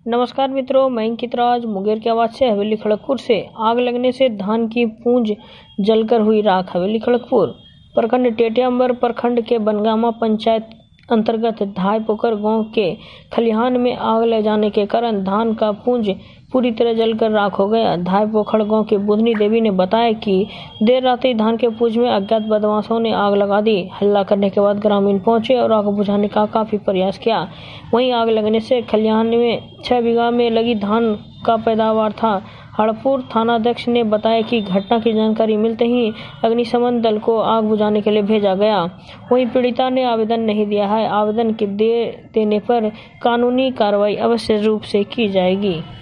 नमस्कार मित्रों, मैं अंकित राज मुंगेर की आवाज से हवेली खड़गपुर से। आग लगने से धान की पूंज जलकर हुई राख। हवेली खड़गपुर प्रखंड टेटियांबर प्रखंड के बनगामा पंचायत अंतर्गत धाय पोखर गांव के खलिहान में आग लग जाने के कारण धान का पूंज पूरी तरह जलकर राख हो गया। धाय पोखर गांव की बुधनी देवी ने बताया कि देर रात ही धान के पूंज में अज्ञात बदमाशों ने आग लगा दी। हल्ला करने के बाद ग्रामीण पहुंचे और आग बुझाने का काफी प्रयास किया। वहीं आग लगने से खलिहान में 6 बीघा में लगी धान का पैदावार था। हड़पुर थानाध्यक्ष ने बताया कि घटना की जानकारी मिलते ही अग्निशमन दल को आग बुझाने के लिए भेजा गया। वहीं पीड़िता ने आवेदन नहीं दिया है। आवेदन के दे देने पर कानूनी कार्रवाई अवश्य रूप से की जाएगी।